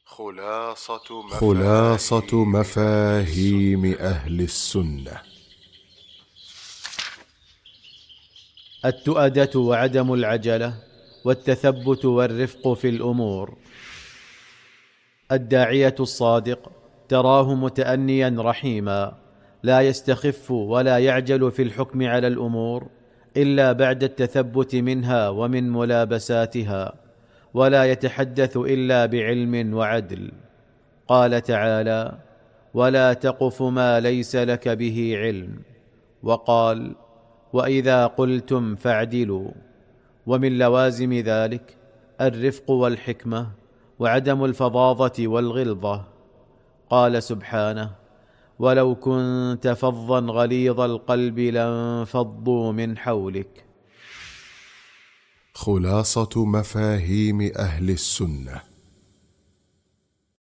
خلاصة مفاهيم أهل السنة. التؤدة وعدم العجلة، والتثبت والرفق في الأمور. الداعية الصادق تراه متأنيا رحيما، لا يستخف ولا يعجل في الحكم على الأمور إلا بعد التثبت منها ومن ملابساتها، ولا يتحدث إلا بعلم وعدل. قال تعالى: ولا تقف ما ليس لك به علم. وقال: وإذا قلتم فاعدلوا. ومن لوازم ذلك الرفق والحكمة، وعدم الفظاظة والغلظة. قال سبحانه: ولو كنت فظا غليظ القلب لانفضوا من حولك. خلاصة مفاهيم أهل السنة.